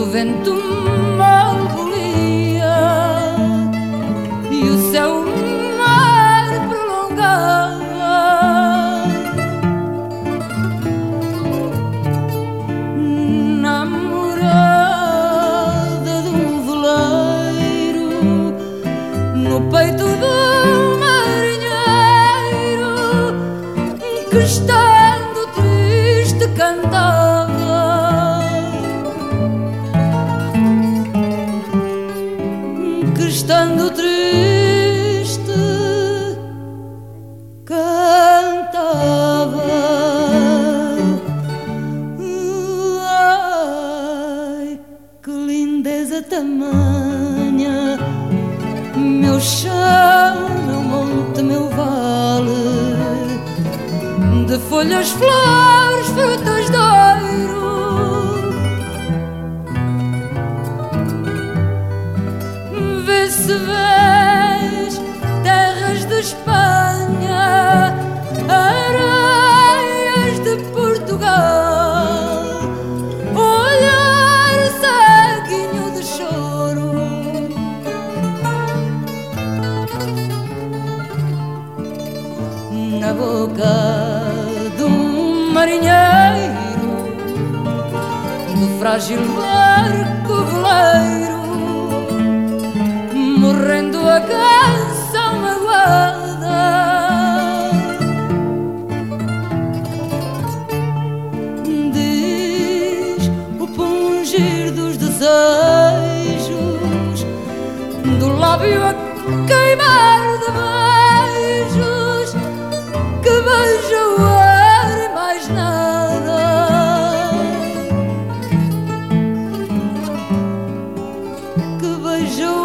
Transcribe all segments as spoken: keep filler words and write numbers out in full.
quando o vento mal bolia e o céu mar prolongava. Na morada de um veleiro, no peito do marinheiro, que estando triste cantava. Que estando triste cantava. Ai, que lindeza tamanha, meu chão, meu monte, meu vale, de folhas, flores, frutas de ouro. Vê-se vês terras de Espanha, areias de Portugal, olhar ceguinho de choro. Na boca de um marinheiro, do frágil barco veleiro, morrendo a canção magoada. Diz o pungir dos desejos, do lábio a queimar de beijos, que beija o ar e mais nada. Que beija o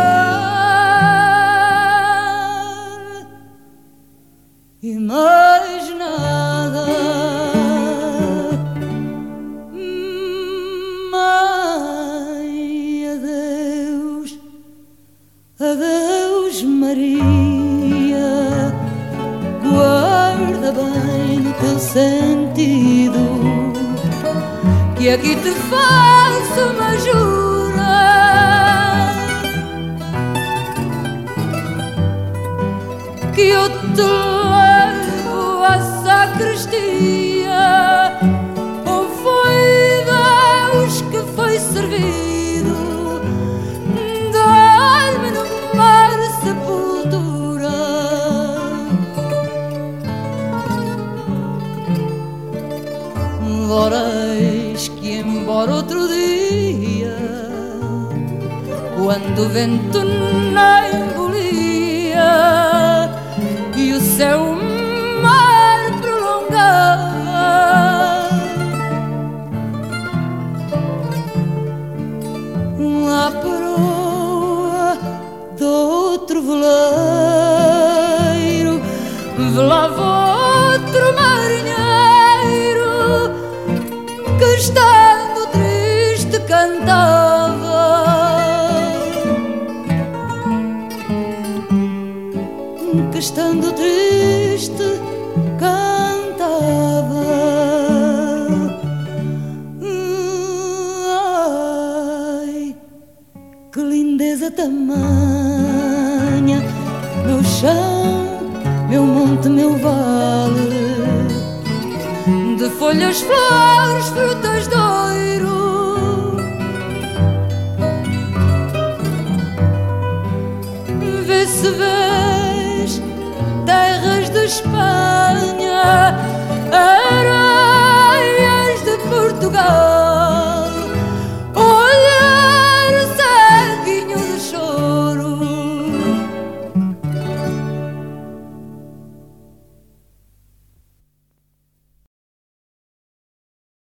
ar e mais nada. Mãe, adeus, adeus Maria, guarda bem no teu sentido, que aqui te faço uma jura. Que eu te levo à sacristia, ou foi Deus que foi servido, dar-me no mar sepultura. Ora eis que embora outro dia, quando o vento não embolia e o céu mar prolongava, a proa do outro veleiro velava outro marinheiro, que estando triste cantava. Que estando triste cantava. Ai, que lindeza tamanha, meu chão, meu monte, meu vale, de folhas, flores, frutas de ouro. Vê-se vês terras de Espanha, areias de Portugal,